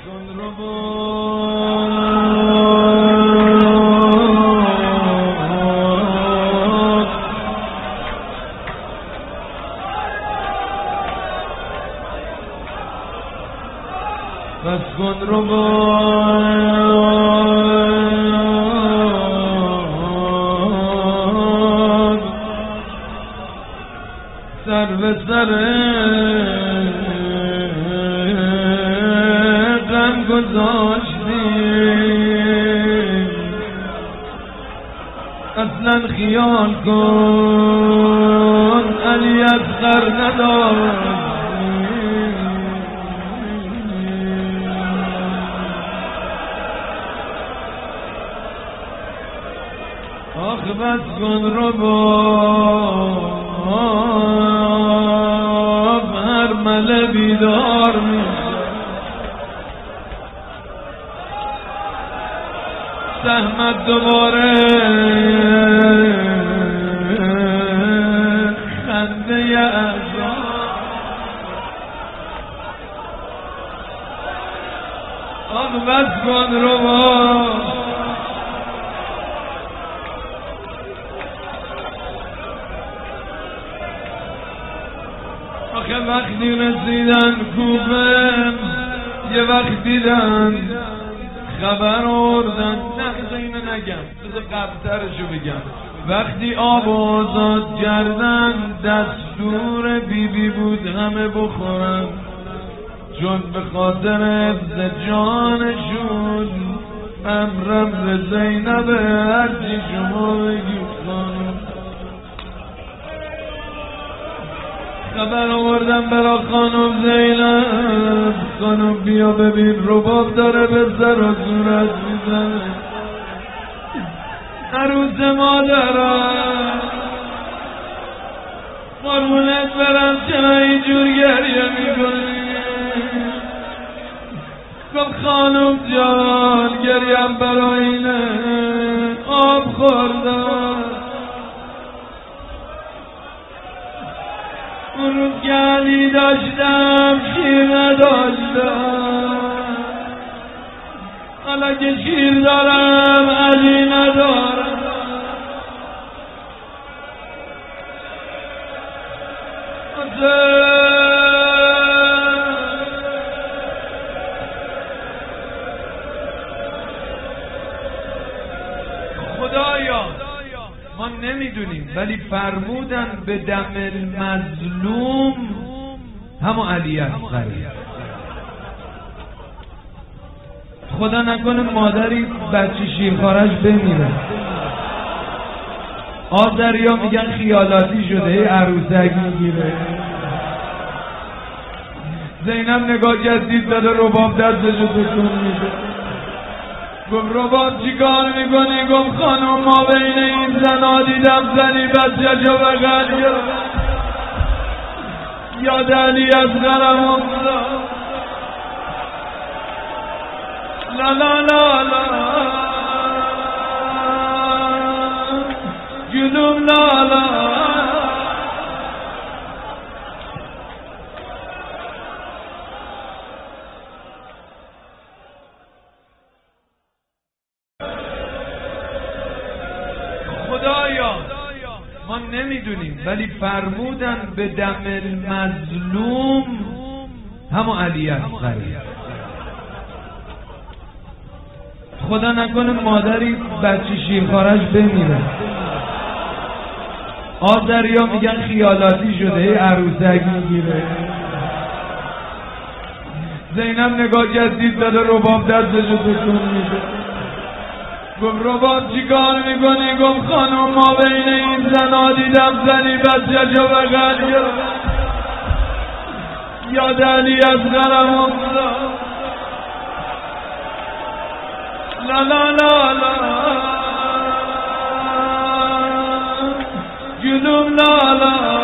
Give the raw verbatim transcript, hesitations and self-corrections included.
کن رو بس کن رو سر به سر غم گذاشتیم اصلا خیال کن علی اصغر نداشت آخ بس کن رو باب هر مله بیدار میشه زحمت دوباره خنده عذاب آخ بس کن رو باب آخه وقتی رسیدن کوفه یه وقت دیدن خبر آوردن نه بذار اینو نگم بذار قبلترشو بگم وقتی آب آزاد کردن دستور بی بی بود همه بخورن چون به خاطر حفظ جانشون امرم به زینب هرچی شما بگید خانم خبر آوردم برا خانم زینب خانم بیا ببین رباب داره به سر و صورت میزنه عروس مادرم قربونت برم چرا اینجور گریه میکنی گفت خانم جان گریم برا اینه آب خوردم اون روز که علی داشتم شیر نداشتم حالا که شیر دارم علی ندارم خدایا ما نمیدونیم ولی فرمودن به دم المظلوم همون علی اصغر خدا نکنه مادری بچه شیرخوارش بمیره آب دریا میگن خیالاتی شده عروسک میگیره زینب نگاه کرد دید داره رباب دستشو تکون میده گفت رباب چی کار میکنی؟ گفت خانم ما بین این زنا دیدم زنی بچه جو بغل گرفت یاد علی اصغرم افتاد لا لا لا لا گلوم لا لا خدایا ما نمیدونیم ولی فرمودن به دم المظلوم همون علی اصغر خدا نکنه مادری بچه شیرخوارش بمیره آب دریا میگن خیالاتی شده عروسک میگیره زینب نگاه کرد دید داره رباب دستشو تکون میده گفت رباب چی کار میکنی؟ گفت خانم ما بین این زنا دیدم زنی بچه جو بغل گرفت یاد علی اصغرم افتاد لا لا لا لا گلوم لا لا